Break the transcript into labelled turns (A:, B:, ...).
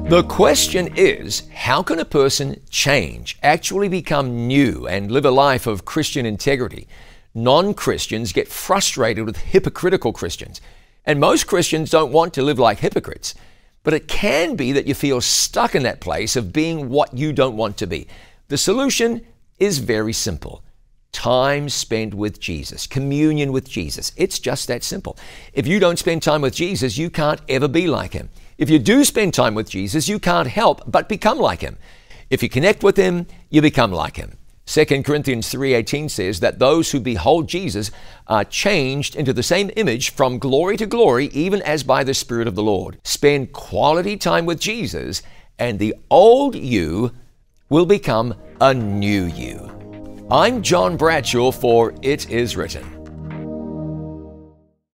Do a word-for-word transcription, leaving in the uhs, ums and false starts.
A: The question is, how can a person change, actually become new, and live a life of Christian integrity? Non-Christians get frustrated with hypocritical Christians, and most Christians don't want to live like hypocrites. But it can be that you feel stuck in that place of being what you don't want to be. The solution is very simple. Time spent with Jesus, communion with Jesus. It's just that simple. If you don't spend time with Jesus, you can't ever be like Him. If you do spend time with Jesus, you can't help but become like Him. If you connect with Him, you become like Him. Second Corinthians three eighteen says that those who behold Jesus are changed into the same image from glory to glory, even as by the Spirit of the Lord. Spend quality time with Jesus, and the old you will become a new you. I'm John Bradshaw for It Is Written.